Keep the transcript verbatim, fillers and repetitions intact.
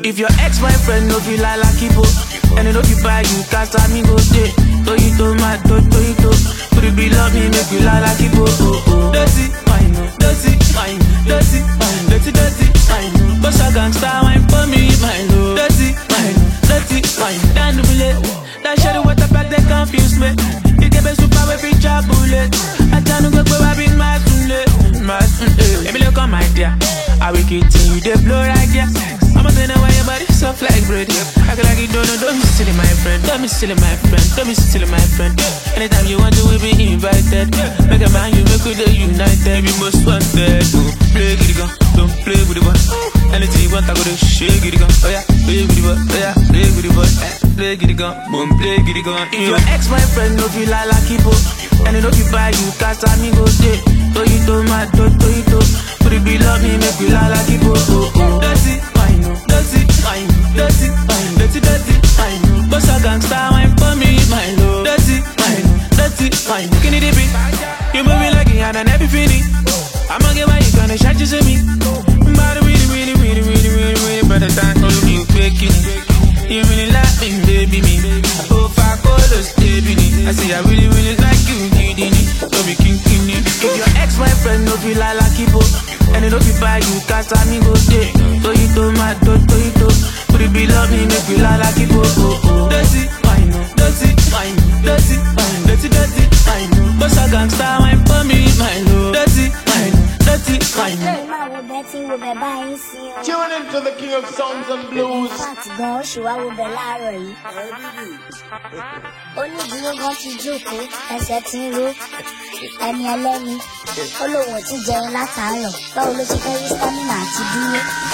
If your ex-boyfriend no feel like Lakipo, and they no fit buy you, cast me go stay. Toyito, my to, Toyito. Could it be love me, make you like Lakipo? Oh, oh. Dirty, fine, dirty, fine, dirty, fine, dirty, dirty, fine. Boss a gangster, wine for me, my love. Dirty, fine, dirty, fine. Down the bullet, that shadow water pack, they confuse me. You get me super with picture bullet. I can't go where I bring my sunday, my sunday. Let me look on my dear. I will keep you, they blow right there. I'ma tell you why your body soft like bread. I can like you don't know, don't be silly my friend. Don't be silly my friend, don't be silly my friend. Anytime you want to, we be invited. Make a man, you make with the united. We most wanted. Don't play with the gun, don't play with the boy. Anything you want, I go to shake with the gun. Oh yeah, play with the boy, oh yeah, play with the boy. Play with the gun, boom, play with the gun. If your ex-boyfriend no feel like Lakipo, and they no fit buy you, cast me go stay. Toyito, my to, Toyito. Could it be love me, make you like Lakipo? Oh, oh. Dirty, fine, dirty, fine, dirty, fine, dirty, dirty, fine. Boss a gangster, wine for me, my love. Dirty, fine, dirty, fine. Can it be? You move me like you had an epiphany. I'ma get why you gonna shut you to me. But really, really, really, really, really, really, better than all of you faking. You really like me, baby, me. Oh, fuck all those baby. I say I really, really like you, needing it. Don't be king, king, king. If your ex-boyfriend no feel like Lakipo, and they no fit buy you, cast me go stay. Toyito, my to, Toyito. Could it be love me, make you like Lakipo? Oh, oh. Dirty, fine, dirty, fine, dirty, fine, dirty, dirty, fine. Boss a gangster, wine for me, my love. Dirty, fine, dirty, fine. Tune into the king of songs and blues. Ẹni ẹlẹ́ni, ó lóun ò ti jẹun látàárọ̀, báwo ló ṣe fẹ́ rí stamina àti dúró?